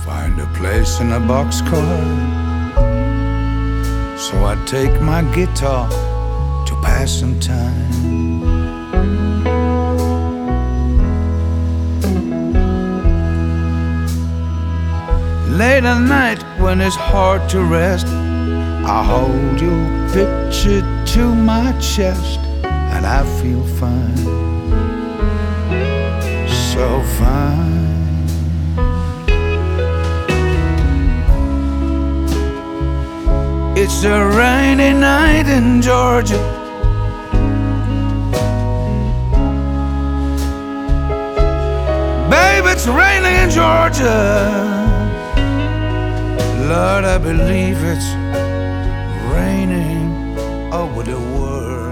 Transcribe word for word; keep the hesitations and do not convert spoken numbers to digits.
find a place in a boxcar. So I take my guitar to pass some time. Late at night when it's hard to rest, I hold your picture to my chest and I feel fine, so fine. It's a rainy night in Georgia. Babe, it's raining in Georgia. Lord, I believe it's raining over the world.